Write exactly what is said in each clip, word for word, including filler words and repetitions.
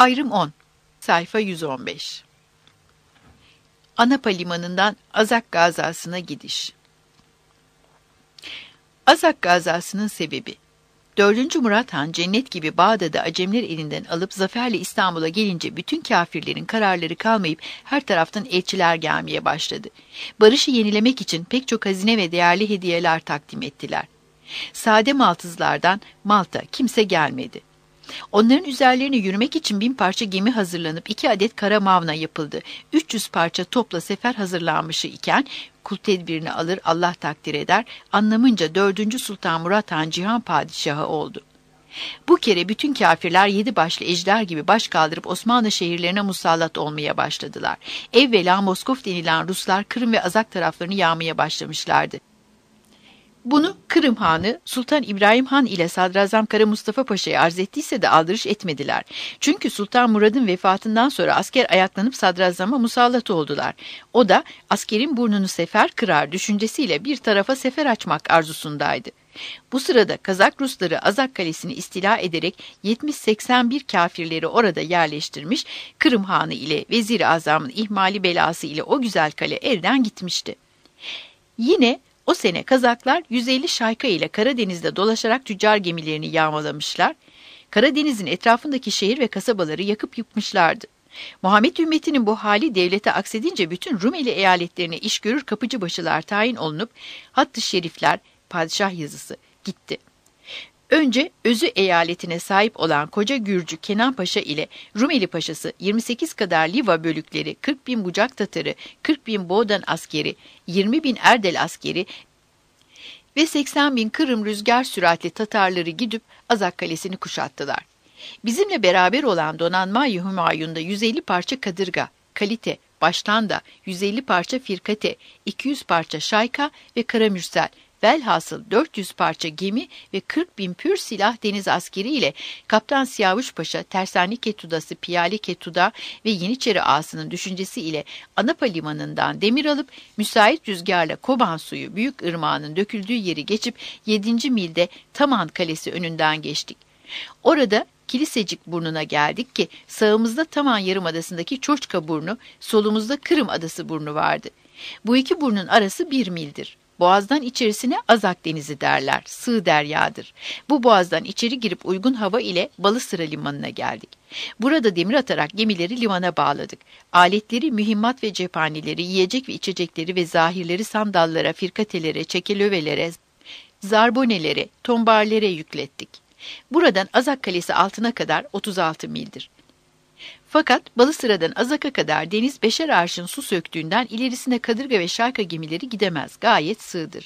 Ayrım on. Sayfa yüz on beş. Anapa limanından Azak gazasına gidiş. Azak gazasının sebebi: dördüncü Murat Han cennet gibi Bağdat'ı Acemler elinden alıp zaferle İstanbul'a gelince bütün kâfirlerin kararları kalmayıp her taraftan elçiler gelmeye başladı. Barışı yenilemek için pek çok hazine ve değerli hediyeler takdim ettiler. Sade Maltızlardan Malta kimse gelmedi. Onların üzerlerine yürümek için bin parça gemi hazırlanıp iki adet kara mavna yapıldı. üç yüz parça topla sefer hazırlanmışı iken kul tedbirini alır Allah takdir eder anlamınca dördüncü Sultan Murat Han Cihan Padişahı oldu. Bu kere bütün kâfirler yedi başlı ejder gibi baş kaldırıp Osmanlı şehirlerine musallat olmaya başladılar. Evvela Moskov denilen Ruslar Kırım ve Azak taraflarını yağmaya başlamışlardı. Bunu Kırım Hanı Sultan İbrahim Han ile Sadrazam Kara Mustafa Paşa'ya arz ettiyse de aldırış etmediler. Çünkü Sultan Murad'ın vefatından sonra asker ayaklanıp sadrazama musallat oldular. O da askerin burnunu sefer kırar düşüncesiyle bir tarafa sefer açmak arzusundaydı. Bu sırada Kazak Rusları Azak Kalesi'ni istila ederek yetmiş seksen bir kâfirleri orada yerleştirmiş, Kırım Hanı ile Vezir-i Azam'ın ihmali belası ile o güzel kale elden gitmişti. Yine o sene Kazaklar yüz elli şayka ile Karadeniz'de dolaşarak tüccar gemilerini yağmalamışlar, Karadeniz'in etrafındaki şehir ve kasabaları yakıp yıkmışlardı. Muhammed ümmetinin bu hali devlete aksedince bütün Rumeli eyaletlerine iş görür kapıcıbaşılar tayin olunup Hatt-ı Şerifler, padişah yazısı gitti. Önce Özü eyaletine sahip olan Koca Gürcü Kenan Paşa ile Rumeli Paşası yirmi sekiz kadar Liva bölükleri, kırk bin Bucak Tatarı, kırk bin Boğdan askeri, yirmi bin Erdel askeri ve seksen bin Kırım rüzgar süratli Tatarları gidip Azak Kalesi'ni kuşattılar. Bizimle beraber olan donanma-i Hümayun'da yüz elli parça kadırga, kalite, baştan da yüz elli parça firkate, iki yüz parça şayka ve karamürsel, velhasıl dört yüz parça gemi ve kırk bin pür silah deniz askeri ile Kaptan Siyavuş Paşa, Tersani Ketudası, Piyale Ketuda ve Yeniçeri Ağası'nın düşüncesi ile Anapa limanından demir alıp müsait rüzgarla Koban suyu Büyük Irmağı'nın döküldüğü yeri geçip yedinci milde Taman Kalesi önünden geçtik. Orada Kilisecik burnuna geldik ki sağımızda Taman Yarımadası'ndaki Çoçka burnu, solumuzda Kırım Adası burnu vardı. Bu iki burnun arası bir mildir. Boğazdan içerisine Azak Denizi derler, sığ deryadır. Bu boğazdan içeri girip uygun hava ile Balısıra limanına geldik. Burada demir atarak gemileri limana bağladık. Aletleri, mühimmat ve cephaneleri, yiyecek ve içecekleri ve zahirleri sandallara, firkatelere, çekelövelere, zarbonelere, tombarlere yüklettik. Buradan Azak Kalesi altına kadar otuz altı mildir. Fakat Balısıra'dan Azak'a kadar deniz beşer arşın su söktüğünden ilerisine kadırga ve şarka gemileri gidemez. Gayet sığdır.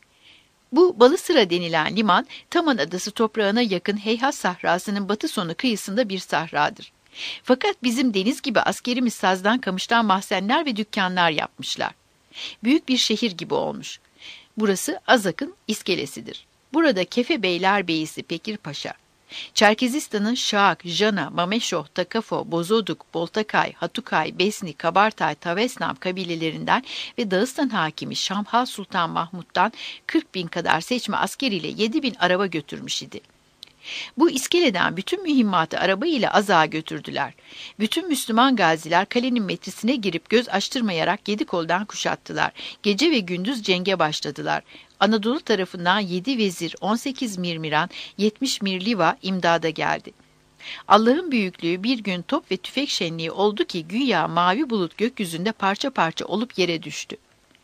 Bu Balısıra denilen liman, Taman Adası toprağına yakın Heyhat Sahrası'nın batı sonu kıyısında bir sahradır. Fakat bizim deniz gibi askerimiz sazdan kamıştan mahzenler ve dükkanlar yapmışlar. Büyük bir şehir gibi olmuş. Burası Azak'ın iskelesidir. Burada Kefe Beylerbeyisi Pekir Paşa, Çerkezistan'ın Şaak, Jana, Mameşoh, Takafo, Bozoduk, Boltakay, Hatukay, Besni, Kabartay, Tavesnam kabilelerinden ve Dağıstan hakimi Şamhal Sultan Mahmud'dan kırk bin kadar seçme askeriyle yedi bin araba götürmüş idi. Bu iskeleden bütün mühimmatı araba ile Azak'a götürdüler. Bütün Müslüman gaziler kalenin metresine girip göz açtırmayarak yedi koldan kuşattılar. Gece ve gündüz cenge başladılar. Anadolu tarafından yedi vezir, on sekiz mirmiran, yetmiş mirliva imdada geldi. Allah'ın büyüklüğü bir gün top ve tüfek şenliği oldu ki güya mavi bulut gökyüzünde parça parça olup yere düştü.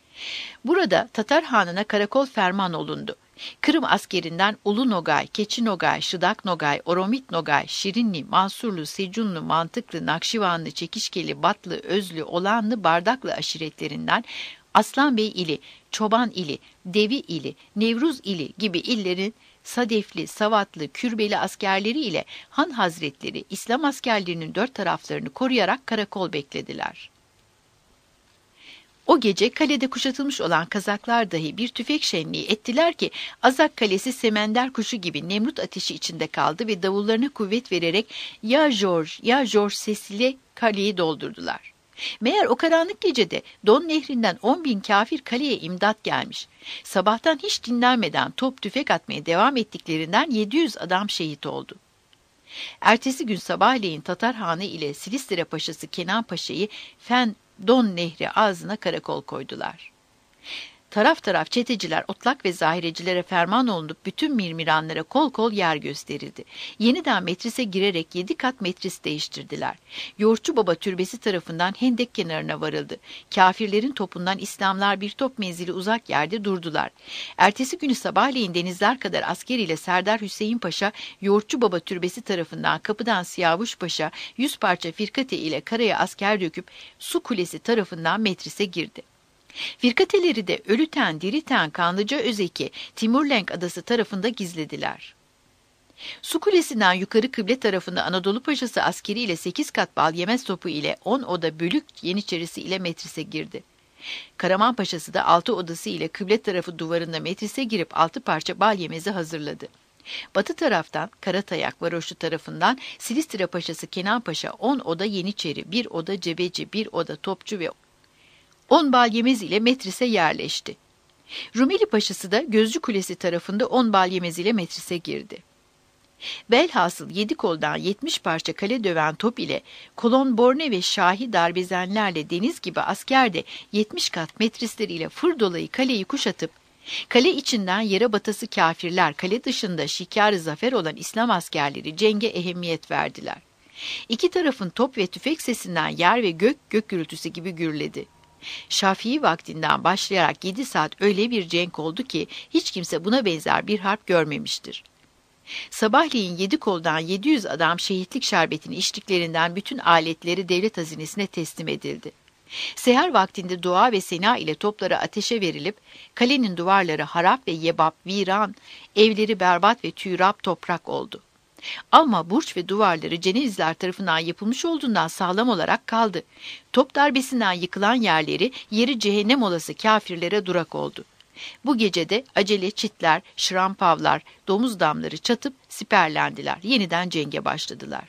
Burada Tatar Hanı'na karakol ferman olundu. Kırım askerinden Ulu Nogay, Keçi Nogay, Şıdak Nogay, Oromit Nogay, Şirinli, Mansurlu, Secunlu, Mantıklı, Nakşivanlı, Çekişkeli, Batlı, Özlü, Olanlı, Bardaklı aşiretlerinden Aslan Bey ili, Çoban ili, Devi ili, Nevruz ili gibi illerin Sadefli, Savatlı, Kürbeli askerleri ile Han Hazretleri İslam askerlerinin dört taraflarını koruyarak karakol beklediler. O gece kalede kuşatılmış olan Kazaklar dahi bir tüfek şenliği ettiler ki Azak Kalesi semender kuşu gibi Nemrut ateşi içinde kaldı ve davullarına kuvvet vererek ya George ya George sesiyle kaleyi doldurdular. Meğer o karanlık gecede Don Nehri'nden on bin kafir kaleye imdat gelmiş. Sabahtan hiç dinlenmeden top tüfek atmaya devam ettiklerinden yedi yüz adam şehit oldu. Ertesi gün sabahleyin Tatar Hanı ile Silistre Paşası Kenan Paşa'yı Fen Don Nehri ağzına karakol koydular. Taraf taraf çeteciler, otlak ve zahirecilere ferman olunup bütün mirmiranlara kol kol yer gösterildi. Yeniden metrise girerek yedi kat metris değiştirdiler. Yoğurtçu Baba türbesi tarafından hendek kenarına varıldı. Kafirlerin topundan İslamlar bir top menzili uzak yerde durdular. Ertesi günü sabahleyin denizler kadar asker ile Serdar Hüseyin Paşa, Yoğurtçu Baba türbesi tarafından kapıdan Siyavuş Paşa, yüz parça firkate ile karaya asker döküp Su Kulesi tarafından metrise girdi. Firkateleri de Ölüten, Diriten, Kanlıca Özeki, Timurlenk Adası tarafında gizlediler. Su Kulesi'nden yukarı kıble tarafında Anadolu Paşası askeri ile sekiz kat bal yemez topu ile on oda bölük yeniçerisi ile metrise girdi. Karaman Paşası da altı odası ile kıble tarafı duvarında metrise girip altı parça bal yemezi hazırladı. Batı taraftan Karatayak Varoşlu tarafından Silistre Paşası Kenan Paşa on oda yeniçeri, bir oda cebeci, bir oda topçu ve on bal yemez ile metrise yerleşti. Rumeli Paşası da Gözcü Kulesi tarafında on bal yemez ile metrise girdi. Velhasıl yedi koldan yetmiş parça kale döven top ile kolon borne ve şahi darbezenlerle deniz gibi asker de yetmiş kat metrisleriyle fır dolayı kaleyi kuşatıp, kale içinden yere batası kafirler, kale dışında şikâr-ı zafer olan İslam askerleri cenge ehemmiyet verdiler. İki tarafın top ve tüfek sesinden yer ve gök gök gürültüsü gibi gürledi. Şafii vaktinden başlayarak yedi saat öyle bir cenk oldu ki hiç kimse buna benzer bir harp görmemiştir. Sabahleyin yedi koldan yedi yüz adam şehitlik şerbetini içtiklerinden bütün aletleri devlet hazinesine teslim edildi. Seher vaktinde dua ve sena ile topları ateşe verilip kalenin duvarları harap ve yebap, viran, evleri berbat ve tüyrap toprak oldu. Ama burç ve duvarları Cenevizler tarafından yapılmış olduğundan sağlam olarak kaldı. Top darbesinden yıkılan yerleri yeri cehennem olası kafirlere durak oldu. Bu gecede acele çitler, şrampavlar, domuz damları çatıp siperlendiler. Yeniden cenge başladılar.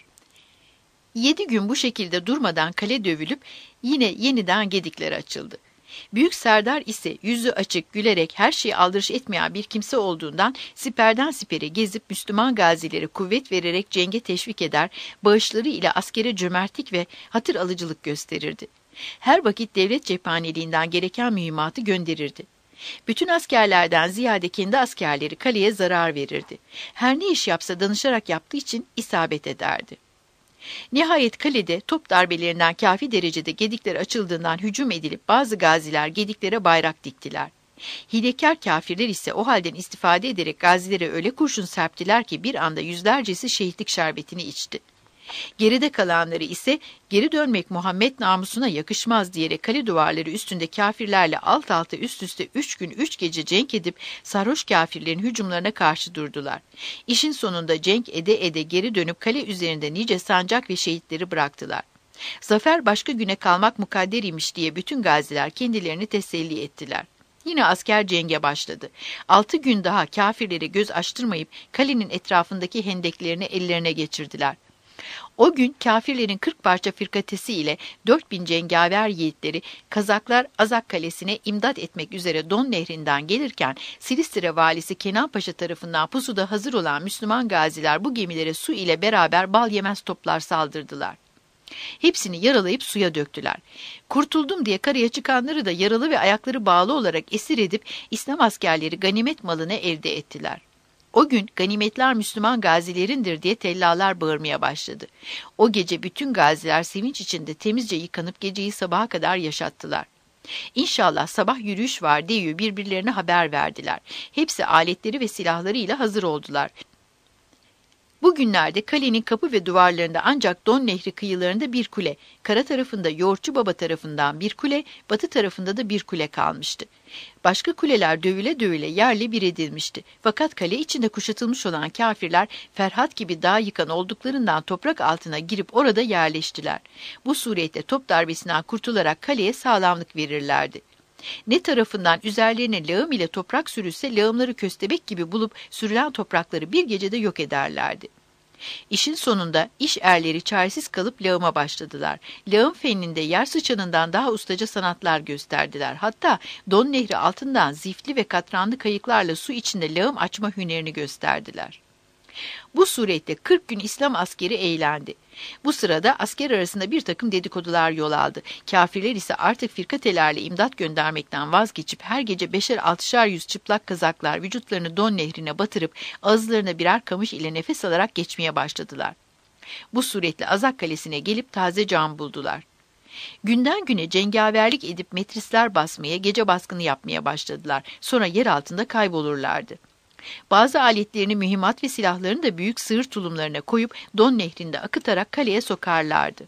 Yedi gün bu şekilde durmadan kale dövülüp yine yeniden gedikleri açıldı. Büyük Serdar ise yüzü açık, gülerek her şeyi aldırış etmeyen bir kimse olduğundan siperden sipere gezip Müslüman gazileri kuvvet vererek cenge teşvik eder, bağışları ile askere cömertlik ve hatır alıcılık gösterirdi. Her vakit devlet cephaneliğinden gereken mühimmatı gönderirdi. Bütün askerlerden ziyade kendi askerleri kaleye zarar verirdi. Her ne iş yapsa danışarak yaptığı için isabet ederdi. Nihayet kalede top darbelerinden kafi derecede gedikler açıldığından hücum edilip bazı gaziler gediklere bayrak diktiler. Hilekar kafirler ise o halden istifade ederek gazilere öyle kurşun serptiler ki bir anda yüzlercesi şehitlik şerbetini içti. Geride kalanları ise geri dönmek Muhammed namusuna yakışmaz diyerek kale duvarları üstünde kafirlerle alt alta üst üste üç gün üç gece cenk edip sarhoş kafirlerin hücumlarına karşı durdular. İşin sonunda cenk ede ede geri dönüp kale üzerinde nice sancak ve şehitleri bıraktılar. Zafer başka güne kalmak mukadderiymiş diye bütün gaziler kendilerini teselli ettiler. Yine asker cenge başladı. Altı gün daha kafirlere göz açtırmayıp kalenin etrafındaki hendeklerini ellerine geçirdiler. O gün kafirlerin kırk parça firkatesi ile dört bin cengaver yiğitleri Kazaklar Azak Kalesi'ne imdat etmek üzere Don Nehri'nden gelirken Silistre valisi Kenan Paşa tarafından pusuda hazır olan Müslüman gaziler bu gemilere su ile beraber bal yemez toplar saldırdılar. Hepsini yaralayıp suya döktüler. Kurtuldum diye karaya çıkanları da yaralı ve ayakları bağlı olarak esir edip İslam askerleri ganimet malını elde ettiler. O gün ganimetler Müslüman gazilerindir diye tellalar bağırmaya başladı. O gece bütün gaziler sevinç içinde temizce yıkanıp geceyi sabaha kadar yaşattılar. İnşallah sabah yürüyüş var diye birbirlerine haber verdiler. Hepsi aletleri ve silahlarıyla hazır oldular. Bugünlerde kalenin kapı ve duvarlarında ancak Don Nehri kıyılarında bir kule, kara tarafında Yoğurtçu Baba tarafından bir kule, batı tarafında da bir kule kalmıştı. Başka kuleler dövüle dövüle yerle bir edilmişti. Fakat kale içinde kuşatılmış olan kafirler Ferhat gibi dağ yıkan olduklarından toprak altına girip orada yerleştiler. Bu surette top darbesinden kurtularak kaleye sağlamlık verirlerdi. Ne tarafından üzerlerine lağım ile toprak sürülse lağımları köstebek gibi bulup sürülen toprakları bir gecede yok ederlerdi. İşin sonunda iş erleri çaresiz kalıp lağıma başladılar. Lağım fenninde yer sıçanından daha ustaca sanatlar gösterdiler. Hatta Don Nehri altından zifli ve katranlı kayıklarla su içinde lağım açma hünerini gösterdiler. Bu surette kırk gün İslam askeri eğlendi. Bu sırada asker arasında bir takım dedikodular yol aldı. Kafirler ise artık firkatelerle imdat göndermekten vazgeçip her gece beşer altışar yüz çıplak kazaklar vücutlarını Don nehrine batırıp ağızlarına birer kamış ile nefes alarak geçmeye başladılar. Bu suretle Azak kalesine gelip taze can buldular. Günden güne cengaverlik edip metrisler basmaya, gece baskını yapmaya başladılar. Sonra yer altında kaybolurlardı. Bazı aletlerini, mühimmat ve silahlarını da büyük sığır tulumlarına koyup Don nehrinde akıtarak kaleye sokarlardı.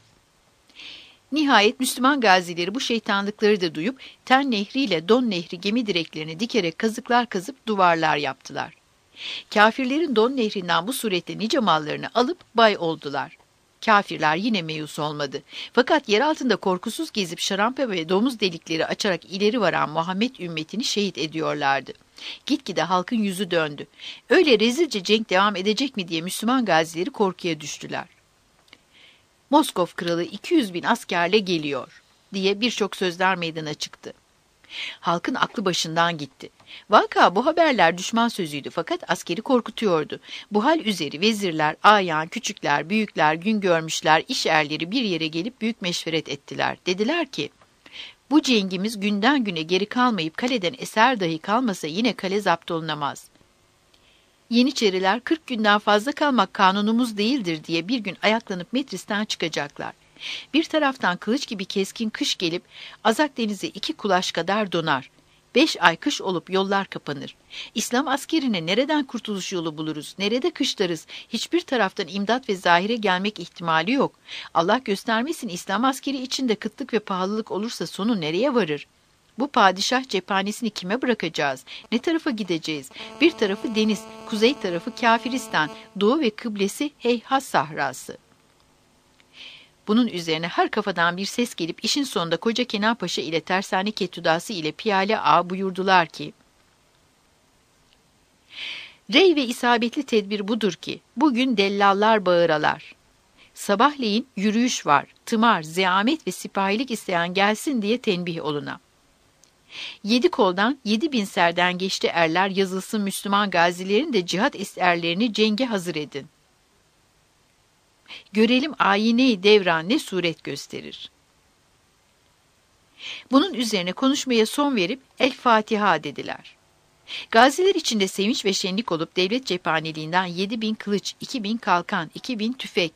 Nihayet Müslüman gazileri bu şeytanlıkları da duyup Ten Nehri ile Don Nehri gemi direklerini dikerek kazıklar kazıp duvarlar yaptılar. Kafirlerin Don Nehri'nden bu surette nice mallarını alıp bay oldular. Kafirler yine meyus olmadı. Fakat yer altında korkusuz gezip şarampe ve domuz delikleri açarak ileri varan Muhammed ümmetini şehit ediyorlardı. Gitgide halkın yüzü döndü. Öyle rezilce cenk devam edecek mi diye Müslüman gazileri korkuya düştüler. Moskov kralı iki yüz bin askerle geliyor diye birçok sözler meydana çıktı. Halkın aklı başından gitti. Vaka bu haberler düşman sözüydü fakat askeri korkutuyordu. Bu hal üzeri vezirler, ayan, küçükler, büyükler, gün görmüşler, iş erleri bir yere gelip büyük meşveret ettiler. Dediler ki, bu cengimiz günden güne geri kalmayıp kaleden eser dahi kalmasa yine kale zapt olunamaz. Yeniçeriler kırk günden fazla kalmak kanunumuz değildir diye bir gün ayaklanıp Metris'ten çıkacaklar. Bir taraftan kılıç gibi keskin kış gelip Azak denizi iki kulaç kadar donar. Beş ay kış olup yollar kapanır. İslam askerine nereden kurtuluş yolu buluruz, nerede kışlarız? Hiçbir taraftan imdat ve zahire gelmek ihtimali yok. Allah göstermesin İslam askeri içinde kıtlık ve pahalılık olursa sonu nereye varır? Bu padişah cephanesini kime bırakacağız? Ne tarafa gideceğiz? Bir tarafı deniz, kuzey tarafı Kafiristan, doğu ve kıblesi Heyhas sahrası. Bunun üzerine her kafadan bir ses gelip işin sonunda Koca Kenan Paşa ile Tersane Kettudası ile Piyale Ağa buyurdular ki, rey ve isabetli tedbir budur ki, bugün dellallar bağıralar. Sabahleyin yürüyüş var, tımar, zeamet ve sipahilik isteyen gelsin diye tenbih oluna. Yedi koldan, yedi bin serden geçti erler yazılsın Müslüman gazilerin de cihat eserlerini cenge hazır edin. Görelim ayine-i devran ne suret gösterir. Bunun üzerine konuşmaya son verip El Fatiha dediler. Gaziler içinde sevinç ve şenlik olup devlet cephaneliğinden yedi bin kılıç, iki bin kalkan, iki bin tüfek,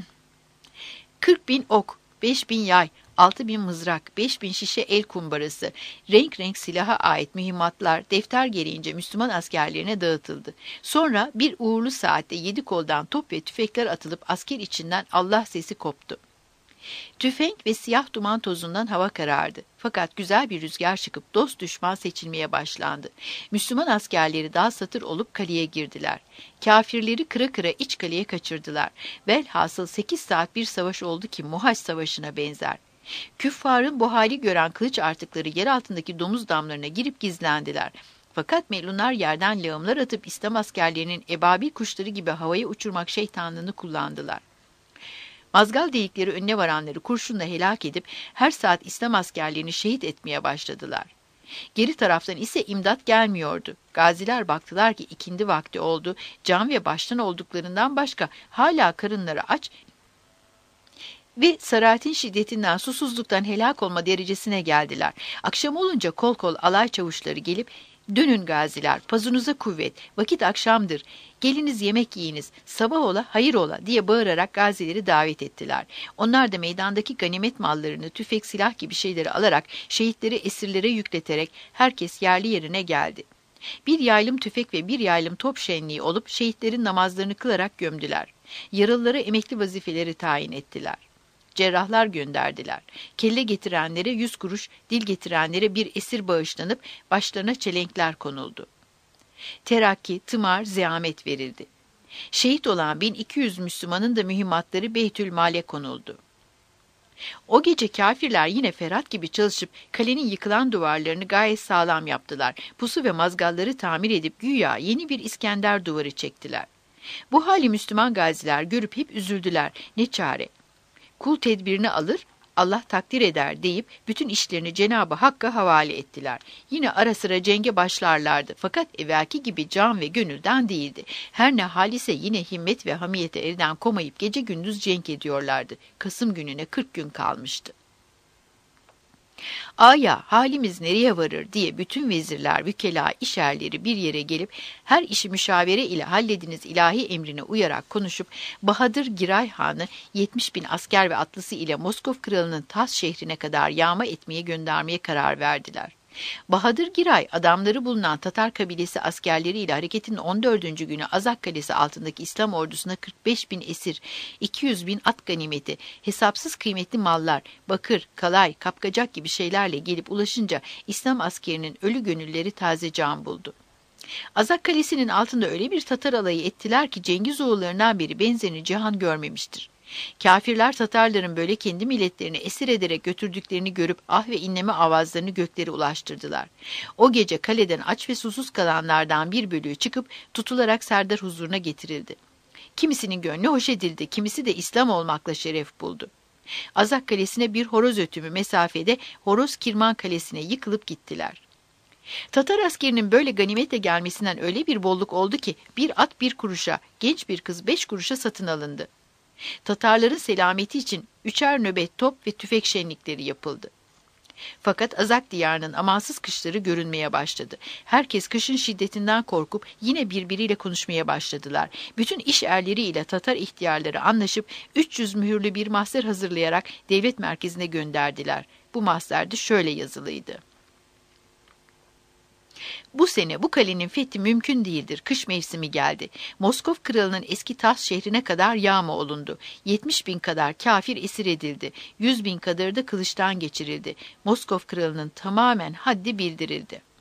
kırk bin ok, beş bin yay, altı bin mızrak, beş bin şişe el kumbarası, renk renk silaha ait mühimmatlar defter gereğince Müslüman askerlerine dağıtıldı. Sonra bir uğurlu saatte yedi koldan top ve tüfekler atılıp asker içinden Allah sesi koptu. Tüfek ve siyah duman tozundan hava karardı. Fakat güzel bir rüzgar çıkıp dost düşman seçilmeye başlandı. Müslüman askerleri dağ satır olup kaleye girdiler. Kafirleri kıra kıra iç kaleye kaçırdılar. Velhasıl sekiz saat bir savaş oldu ki Muhaç Savaşı'na benzer. Küffarın bu hali gören kılıç artıkları yer altındaki domuz damlarına girip gizlendiler. Fakat melunlar yerden lağımlar atıp İslam askerlerinin ebabil kuşları gibi havaya uçurmak şeytanlığını kullandılar. Mazgal delikleri önüne varanları kurşunla helak edip her saat İslam askerlerini şehit etmeye başladılar. Geri taraftan ise imdat gelmiyordu. Gaziler baktılar ki ikindi vakti oldu, can ve baştan olduklarından başka hala karınları aç ve sarahatin şiddetinden susuzluktan helak olma derecesine geldiler. Akşam olunca kol kol alay çavuşları gelip, dönün gaziler, pazunuza kuvvet, vakit akşamdır, geliniz yemek yiyiniz, sabah ola, hayır ola diye bağırarak gazileri davet ettiler. Onlar da meydandaki ganimet mallarını, tüfek, silah gibi şeyleri alarak, şehitleri esirlere yükleterek herkes yerli yerine geldi. Bir yaylım tüfek ve bir yaylım top şenliği olup şehitlerin namazlarını kılarak gömdüler. Yaralılara emekli vazifeleri tayin ettiler. Cerrahlar gönderdiler. Kelle getirenlere yüz kuruş, dil getirenlere bir esir bağışlanıp başlarına çelenkler konuldu. Terakki, tımar, zeamet verildi. Şehit olan bin iki yüz Müslümanın da mühimmatları Beytül Mal'e konuldu. O gece kafirler yine Ferhat gibi çalışıp kalenin yıkılan duvarlarını gayet sağlam yaptılar. Pusu ve mazgalları tamir edip güya yeni bir İskender duvarı çektiler. Bu hali Müslüman gaziler görüp hep üzüldüler. Ne çare? Kul tedbirini alır, Allah takdir eder deyip bütün işlerini Cenab-ı Hakk'a havale ettiler. Yine ara sıra cenge başlarlardı. Fakat evvelki gibi can ve gönülden değildi. Her ne hal ise yine himmet ve hamiyete elden komayıp gece gündüz cenk ediyorlardı. Kasım gününe kırk gün kalmıştı. Aya halimiz nereye varır diye bütün vezirler, vükela, işerleri bir yere gelip her işi müşavere ile hallediniz ilahi emrine uyarak konuşup Bahadır Giray Han'ı yetmiş bin asker ve atlısı ile Moskov kralının Tas şehrine kadar yağma etmeye göndermeye karar verdiler. Bahadır Giray, adamları bulunan Tatar kabilesi askerleriyle hareketin on dördüncü günü Azak Kalesi altındaki İslam ordusuna kırk beş bin esir, iki yüz bin at ganimeti, hesapsız kıymetli mallar, bakır, kalay, kapkacak gibi şeylerle gelip ulaşınca İslam askerinin ölü gönülleri taze can buldu. Azak Kalesi'nin altında öyle bir Tatar alayı ettiler ki Cengizoğullarından beri benzerini cihan görmemiştir. Kafirler Tatarların böyle kendi milletlerini esir ederek götürdüklerini görüp ah ve inleme avazlarını göklere ulaştırdılar. O gece kaleden aç ve susuz kalanlardan bir bölüğü çıkıp tutularak Serdar huzuruna getirildi. Kimisinin gönlü hoş edildi, kimisi de İslam olmakla şeref buldu. Azak Kalesi'ne bir horoz ötümü mesafede Horoz Kirman Kalesi'ne yıkılıp gittiler. Tatar askerinin böyle ganimetle gelmesinden öyle bir bolluk oldu ki bir at bir kuruşa, genç bir kız beş kuruşa satın alındı. Tatarların selameti için üçer nöbet top ve tüfek şenlikleri yapıldı. Fakat Azak diyarının amansız kışları görünmeye başladı. Herkes kışın şiddetinden korkup yine birbiriyle konuşmaya başladılar. Bütün iş erleriyle Tatar ihtiyarları anlaşıp üç yüz mühürlü bir mahzer hazırlayarak devlet merkezine gönderdiler. Bu mahzerde şöyle yazılıydı: Bu sene bu kalenin fethi mümkün değildir. Kış mevsimi geldi. Moskov kralının eski Tas şehrine kadar yağma olundu. yetmiş bin kadar kafir esir edildi. yüz bin kadarı da kılıçtan geçirildi. Moskov kralının tamamen haddi bildirildi.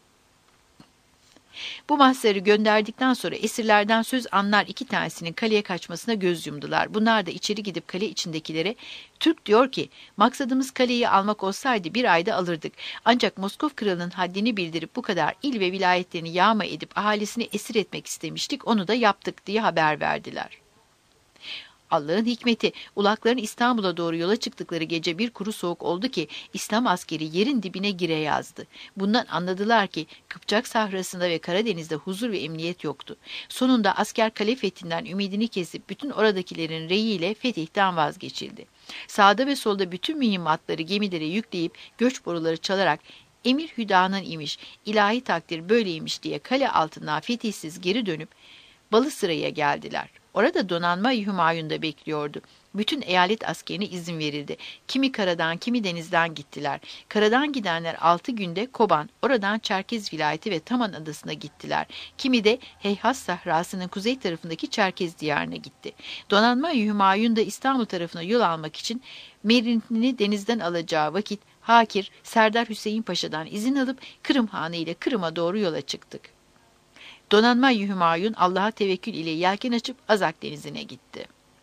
Bu mahzarı gönderdikten sonra esirlerden söz anlar iki tanesinin kaleye kaçmasına göz yumdular. Bunlar da içeri gidip kale içindekilere, Türk diyor ki, maksadımız kaleyi almak olsaydı bir ayda alırdık. Ancak Moskov kralının haddini bildirip bu kadar il ve vilayetlerini yağma edip ahalisini esir etmek istemiştik, onu da yaptık diye haber verdiler. Allah'ın hikmeti, ulakların İstanbul'a doğru yola çıktıkları gece bir kuru soğuk oldu ki İslam askeri yerin dibine gire yazdı. Bundan anladılar ki Kıpçak sahrasında ve Karadeniz'de huzur ve emniyet yoktu. Sonunda asker kale fethinden ümidini kesip bütün oradakilerin reyiyle fetihten vazgeçildi. Sağda ve solda bütün mühimmatları gemilere yükleyip göç boruları çalarak Emir Hüda'nın imiş, ilahi takdir böyleymiş diye kale altından fetihsiz geri dönüp Balısıra'ya geldiler. Orada donanma Hümayun'da bekliyordu. Bütün eyalet askerine izin verildi. Kimi karadan, kimi denizden gittiler. Karadan gidenler altı günde Koban, oradan Çerkez vilayeti ve Taman adasına gittiler. Kimi de Heyhas sahrasının kuzey tarafındaki Çerkez diyarına gitti. Donanma Hümayun da İstanbul tarafına yol almak için Merintin'i denizden alacağı vakit Hakir, Serdar Hüseyin Paşa'dan izin alıp Kırım Hanı ile Kırım'a doğru yola çıktık. Donanma Hümayun Allah'a tevekkül ile yelken açıp Azak denizine gitti.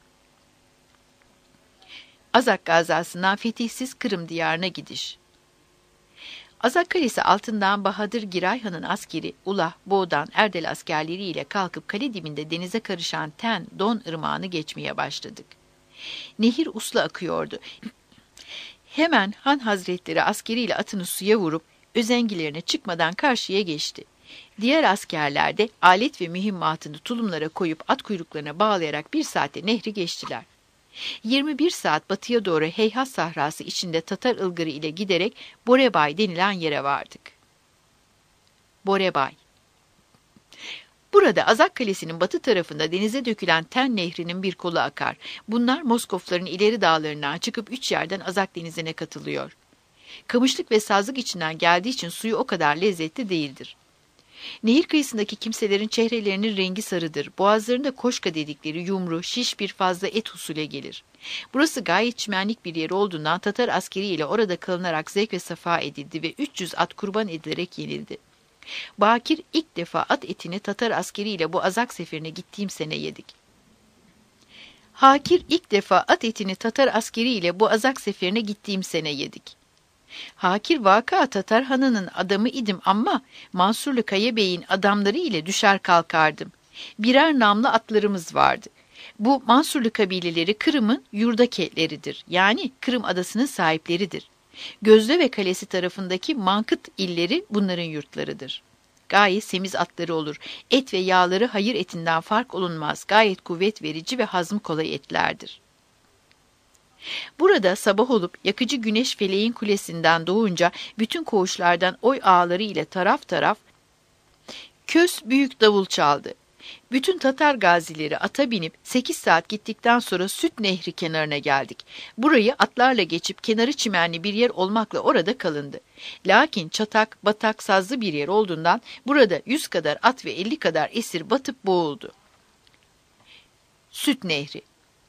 Azak gazasından fetihsiz Kırım diyarına gidiş. Azak Kalesi altından Bahadır Giray Han'ın askeri Ulah, Boğdan, Erdel askerleriyle kalkıp kale dibinde denize karışan Ten, Don ırmağını geçmeye başladık. Nehir uslu akıyordu. Hemen Han Hazretleri askeriyle atını suya vurup özengilerine çıkmadan karşıya geçti. Diğer askerler de alet ve mühimmatını tulumlara koyup at kuyruklarına bağlayarak bir saatte nehri geçtiler. yirmi bir saat batıya doğru Heyhas sahrası içinde Tatar ılgırı ile giderek Borebay denilen yere vardık. Borebay. Burada Azak Kalesi'nin batı tarafında denize dökülen Ten Nehri'nin bir kolu akar. Bunlar Moskovların ileri dağlarından çıkıp üç yerden Azak Denizi'ne katılıyor. Kamışlık ve sazlık içinden geldiği için suyu o kadar lezzetli değildir. Nehir kıyısındaki kimselerin çehrelerinin rengi sarıdır. Boğazlarında koşka dedikleri yumru, şiş bir fazla et husule gelir. Burası gayet çimenlik bir yer olduğundan Tatar askeriyle orada kalınarak zevk ve safa edildi ve üç yüz at kurban edilerek yenildi. Bakir ilk defa at etini Tatar askeriyle bu Azak seferine gittiğim sene yedik. Hakir ilk defa at etini Tatar askeriyle bu Azak seferine gittiğim sene yedik. Hakir vaka Tatar hanının adamı idim ama Mansurlu Kaya Bey'in adamları ile düşer kalkardım. Birer namlı atlarımız vardı. Bu Mansurlu kabileleri Kırım'ın yurdakeleridir. Yani Kırım adasının sahipleridir. Gözde ve Kalesi tarafındaki Mankıt illeri bunların yurtlarıdır. Gayet semiz atları olur. Et ve yağları hayır etinden fark olunmaz. Gayet kuvvet verici ve hazmı kolay etlerdir. Burada sabah olup yakıcı güneş feleğin kulesinden doğunca bütün koğuşlardan oy ağları ile taraf taraf kös büyük davul çaldı. Bütün Tatar gazileri ata binip sekiz saat gittikten sonra Süt Nehri kenarına geldik. Burayı atlarla geçip kenarı çimenli bir yer olmakla orada kalındı. Lakin çatak, batak, sazlı bir yer olduğundan burada yüz kadar at ve elli kadar esir batıp boğuldu. Süt Nehri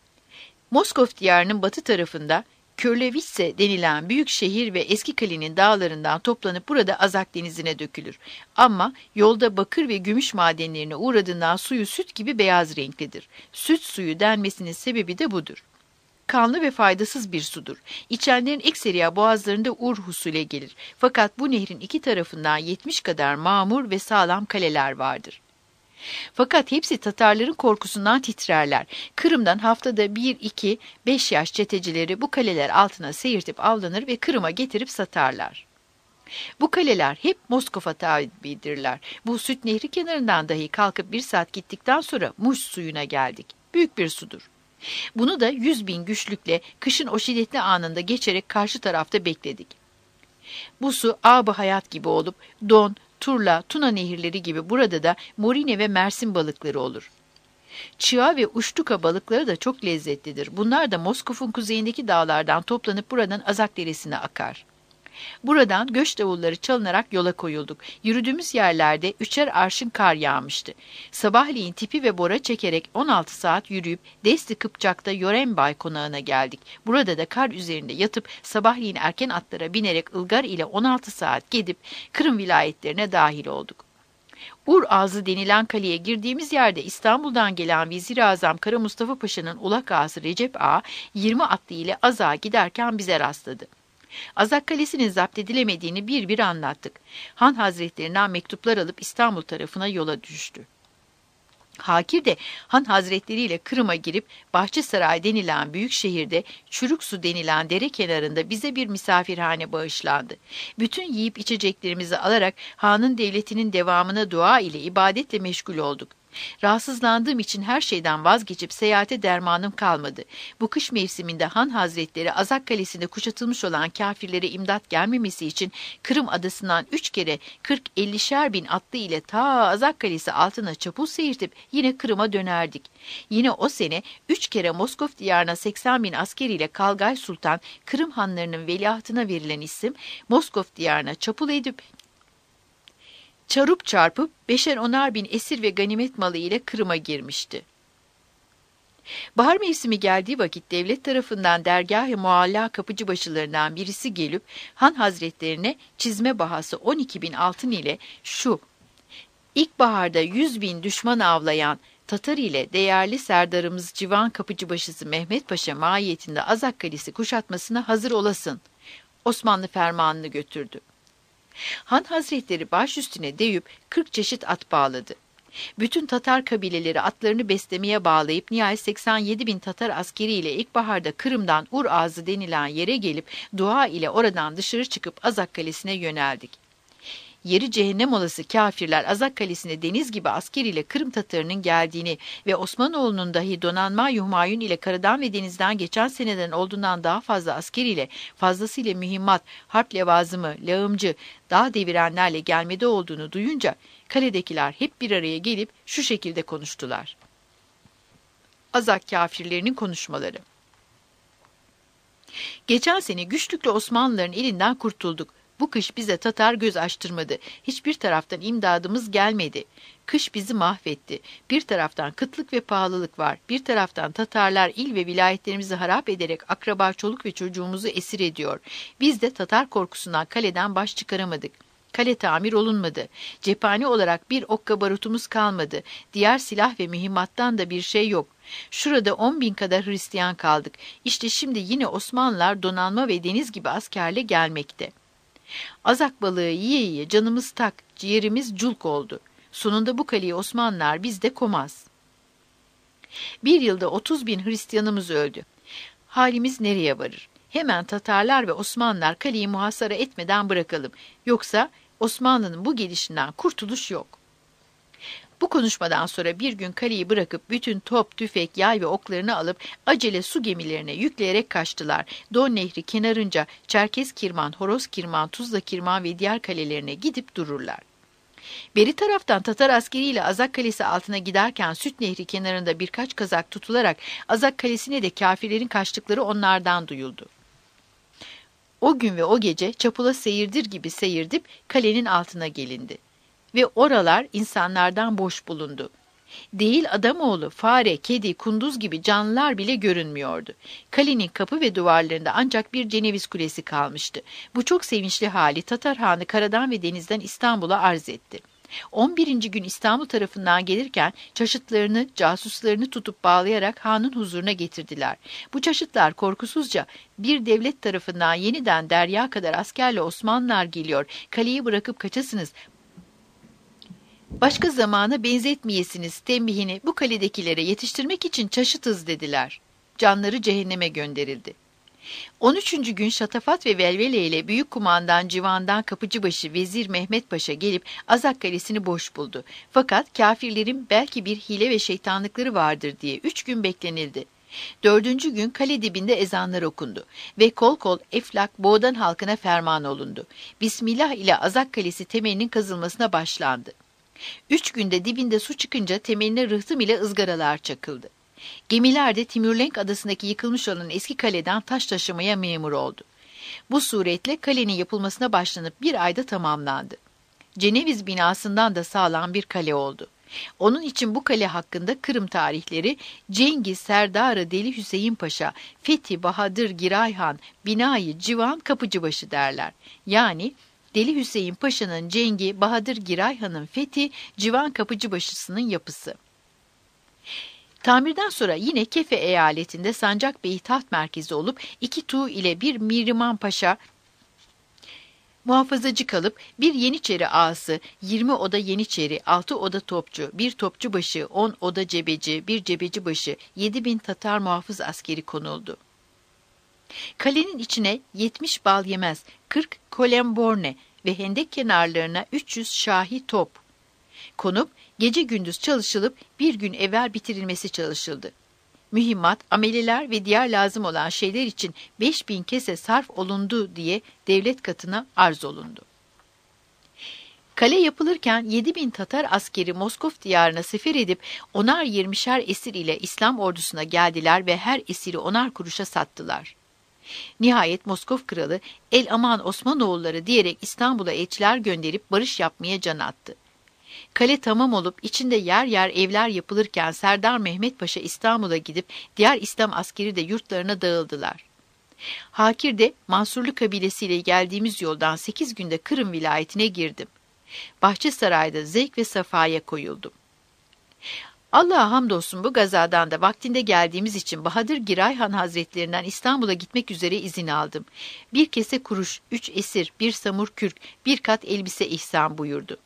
Moskov diyarının batı tarafında Körlevitse denilen büyük şehir ve eski kalenin dağlarından toplanıp burada Azak denizine dökülür. Ama yolda bakır ve gümüş madenlerine uğradığından suyu süt gibi beyaz renklidir. Süt suyu denmesinin sebebi de budur. Kanlı ve faydasız bir sudur. İçenlerin ekseriya boğazlarında Urhus ile gelir. Fakat bu nehrin iki tarafından yetmiş kadar mamur ve sağlam kaleler vardır. Fakat hepsi Tatarların korkusundan titrerler. Kırım'dan haftada bir, iki, beş yaş çetecileri bu kaleler altına seyirtip avlanır ve Kırım'a getirip satarlar. Bu kaleler hep Moskov'a tabidirler. Bu Süt Nehri kenarından dahi kalkıp bir saat gittikten sonra Muş suyuna geldik. Büyük bir sudur. Bunu da yüz bin güçlükle kışın o şiddetli anında geçerek karşı tarafta bekledik. Bu su ağabey hayat gibi olup Don, Turla, Tuna nehirleri gibi burada da morine ve mersin balıkları olur. Çığa ve uştuka balıkları da çok lezzetlidir. Bunlar da Moskov'un kuzeyindeki dağlardan toplanıp buradan Azak Deresi'ne akar. Buradan göç davulları çalınarak yola koyulduk. Yürüdüğümüz yerlerde üçer arşın kar yağmıştı. Sabahleyin tipi ve bora çekerek on altı saat yürüyüp Desti Kıpçak'ta Yorenbay konağına geldik. Burada da kar üzerinde yatıp sabahleyin erken atlara binerek Ilgar ile on altı saat gidip Kırım vilayetlerine dahil olduk. Ur Ağzı denilen kaleye girdiğimiz yerde İstanbul'dan gelen Vezir-i Azam Kara Mustafa Paşa'nın ulak ağası Recep Ağa yirmi atlı ile Azak'a giderken bize rastladı. Azak Kalesi'nin zapt edilemediğini bir bir anlattık. Han Hazretlerinden mektuplar alıp İstanbul tarafına yola düştü. Hakir de Han Hazretleri ile Kırım'a girip Bahçesaray denilen büyük şehirde Çürük Su denilen dere kenarında bize bir misafirhane bağışlandı. Bütün yiyip içeceklerimizi alarak Han'ın devletinin devamına dua ile ibadetle meşgul olduk. Rahatsızlandığım için her şeyden vazgeçip seyahate dermanım kalmadı. Bu kış mevsiminde Han Hazretleri Azak Kalesi'nde kuşatılmış olan kafirlere imdat gelmemesi için Kırım adasından üç kere kırk ellişer bin atlı ile ta Azak Kalesi altına çapul seyirtip yine Kırım'a dönerdik. Yine o sene üç kere Moskov diyarına seksen bin askeriyle Kalgay Sultan, Kırım hanlarının veliahtına verilen isim, Moskov diyarına çapul edip çarıp çarpıp beşer onar bin esir ve ganimet malı ile Kırım'a girmişti. Bahar mevsimi geldiği vakit devlet tarafından dergâh-ı mualla kapıcı başılarından birisi gelip Han Hazretlerine çizme bahası on iki bin altın ile şu: İlkbaharda yüz bin düşman avlayan Tatar ile değerli serdarımız Civan Kapıcıbaşısı Mehmet Paşa mahiyetinde Azak Kalesi kuşatmasına hazır olasın Osmanlı fermanını götürdü. Han Hazretleri baş üstüne deyip kırk çeşit at bağladı. Bütün Tatar kabileleri atlarını beslemeye bağlayıp nihayet seksen yedi bin Tatar askeriyle ilkbaharda Kırım'dan Ur Ağzı denilen yere gelip dua ile oradan dışarı çıkıp Azak Kalesi'ne yöneldik. Yeri cehennem olası kafirler Azak Kalesi'ne deniz gibi asker ile Kırım Tatarının geldiğini ve Osmanoğlu'nun dahi donanma Humayun ile karadan ve denizden geçen seneden olduğundan daha fazla asker ile fazlasıyla mühimmat, harp levazımı, lağımcı, dağ devirenlerle gelmede olduğunu duyunca kaledekiler hep bir araya gelip şu şekilde konuştular. Azak kafirlerinin konuşmaları. Geçen sene güçlükle Osmanlıların elinden kurtulduk. Bu kış bize Tatar göz açtırmadı. Hiçbir taraftan imdadımız gelmedi. Kış bizi mahvetti. Bir taraftan kıtlık ve pahalılık var. Bir taraftan Tatarlar il ve vilayetlerimizi harap ederek akraba çoluk ve çocuğumuzu esir ediyor. Biz de Tatar korkusundan kaleden baş çıkaramadık. Kale tamir olunmadı. Cephane olarak bir okka barutumuz kalmadı. Diğer silah ve mühimmattan da bir şey yok. Şurada on bin kadar Hristiyan kaldık. İşte şimdi yine Osmanlılar donanma ve deniz gibi askerle gelmekte. Azak balığı yiye yiye canımız tak, ciğerimiz culk oldu. Sonunda bu kaleyi Osmanlılar bizde komaz. Bir yılda otuz bin Hristiyanımız öldü. Halimiz nereye varır? Hemen Tatarlar ve Osmanlılar kaleyi muhasara etmeden bırakalım. Yoksa Osmanlı'nın bu gelişinden kurtuluş yok. Bu konuşmadan sonra bir gün kaleyi bırakıp bütün top, tüfek, yay ve oklarını alıp acele su gemilerine yükleyerek kaçtılar. Don Nehri kenarınca Çerkez Kirman, Horoz Kirman, Tuzla Kirman ve diğer kalelerine gidip dururlar. Beri taraftan Tatar askeriyle Azak Kalesi altına giderken Süt Nehri kenarında birkaç kazak tutularak Azak Kalesi'ne de kâfirlerin kaçtıkları onlardan duyuldu. O gün ve o gece çapula seyirdir gibi seyirdip kalenin altına gelindi. Ve oralar insanlardan boş bulundu. Değil adamoğlu, fare, kedi, kunduz gibi canlılar bile görünmüyordu. Kalenin kapı ve duvarlarında ancak bir Ceneviz Kulesi kalmıştı. Bu çok sevinçli hali Tatar Hanı karadan ve denizden İstanbul'a arz etti. on birinci gün İstanbul tarafından gelirken çaşıtlarını, casuslarını tutup bağlayarak hanın huzuruna getirdiler. Bu çaşıtlar korkusuzca bir devlet tarafından yeniden derya kadar askerle Osmanlılar geliyor, kaleyi bırakıp kaçasınız, başka zamana benzetmeyesiniz tembihini bu kaledekilere yetiştirmek için çaşıtız dediler. Canları cehenneme gönderildi. on üçüncü gün şatafat ve velvele ile büyük kumandan civandan Kapıcıbaşı Vezir Mehmet Paşa gelip Azak Kalesi'ni boş buldu. Fakat kâfirlerin belki bir hile ve şeytanlıkları vardır diye üç gün beklenildi. Dördüncü gün kale dibinde ezanlar okundu ve kol kol Eflak Boğdan halkına ferman olundu. Bismillah ile Azak Kalesi temelinin kazılmasına başlandı. Üç günde dibinde su çıkınca temeline rıhtım ile ızgaralar çakıldı. Gemiler de Timürlenk adasındaki yıkılmış olan eski kaleden taş taşımaya memur oldu. Bu suretle kalenin yapılmasına başlanıp bir ayda tamamlandı. Ceneviz binasından da sağlam bir kale oldu. Onun için bu kale hakkında Kırım tarihleri Cengiz Serdarı Deli Hüseyin Paşa, Fethi Bahadır Girayhan, Binayı Civan Kapıcıbaşı derler. Yani Deli Hüseyin Paşa'nın cengi, Bahadır Girayhan'ın fethi, Civan Kapıcıbaşı'sının yapısı. Tamirden sonra yine Kefe eyaletinde Sancakbey'i taht merkezi olup iki tuğ ile bir Mihrimah Paşa muhafazacı kalıp bir Yeniçeri ağası, yirmi oda Yeniçeri, altı oda topçu, bir topçubaşı, on oda cebeci, bir cebecibaşı, yedi bin Tatar muhafız askeri konuldu. Kalenin içine yetmiş bal yemez, kırk kolemborne ve hendek kenarlarına üç yüz şahi top konup gece gündüz çalışılıp bir gün evvel bitirilmesi çalışıldı. Mühimmat, ameliler ve diğer lazım olan şeyler için beş bin kese sarf olundu diye devlet katına arz olundu. Kale yapılırken yedi bin Tatar askeri Moskov diyarına sefer edip onar yirmişer esir ile İslam ordusuna geldiler ve her esiri onar kuruşa sattılar. Nihayet Moskov kralı El Aman Osmanoğulları diyerek İstanbul'a elçiler gönderip barış yapmaya can attı. Kale tamam olup içinde yer yer evler yapılırken Serdar Mehmet Paşa İstanbul'a gidip diğer İslam askeri de yurtlarına dağıldılar. Hakir'de Mansurlu kabilesiyle geldiğimiz yoldan sekiz günde Kırım vilayetine girdim. Bahçesaray'da zevk ve safaya koyuldum. Allah'a hamdolsun bu gazadan da vaktinde geldiğimiz için Bahadır Girayhan Hazretlerinden İstanbul'a gitmek üzere izin aldım. Bir kese kuruş, üç esir, bir samur kürk, bir kat elbise ihsan buyurdu.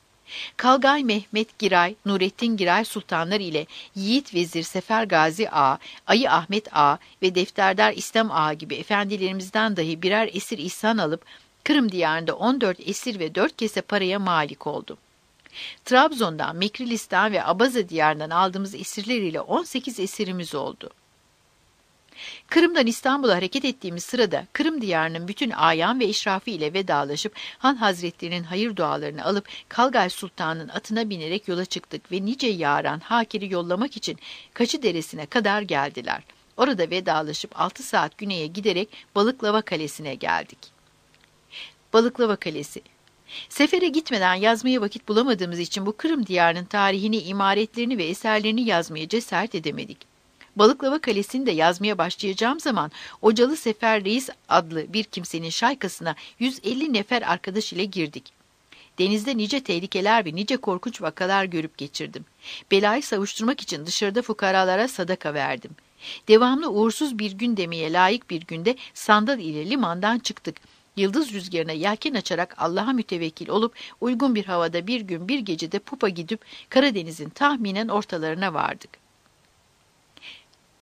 Kalgay Mehmet Giray, Nurettin Giray sultanlar ile Yiğit Vezir Sefer Gazi Ağa, Ayı Ahmet Ağa ve Defterdar İslam Ağa gibi efendilerimizden dahi birer esir ihsan alıp Kırım diyarında on dört esir ve dört kese paraya malik oldum. Trabzon'dan, Mekrilistan ve Abaza diyarından aldığımız esirler ile on sekiz esirimiz oldu. Kırım'dan İstanbul'a hareket ettiğimiz sırada Kırım diyarının bütün ayan ve eşrafı ile vedalaşıp Han Hazretlerinin hayır dualarını alıp Kalgay Sultan'ın atına binerek yola çıktık ve nice yaran Hakir'i yollamak için Kaçı Deresi'ne kadar geldiler. Orada vedalaşıp altı saat güneye giderek Balıklava Kalesi'ne geldik. Balıklava Kalesi. Sefere gitmeden yazmaya vakit bulamadığımız için bu Kırım diyarının tarihini, imaretlerini ve eserlerini yazmaya cesaret edemedik. Balıklava Kalesi'ni de yazmaya başlayacağım zaman Ocalı Sefer Reis adlı bir kimsenin şaykasına yüz elli nefer arkadaş ile girdik. Denizde nice tehlikeler ve nice korkunç vakalar görüp geçirdim. Belayı savuşturmak için dışarıda fukaralara sadaka verdim. Devamlı uğursuz bir gün demeye layık bir günde sandal ile limandan çıktık. Yıldız rüzgarına yelken açarak Allah'a mütevekkil olup uygun bir havada bir gün bir gecede pupa gidip Karadeniz'in tahminen ortalarına vardık.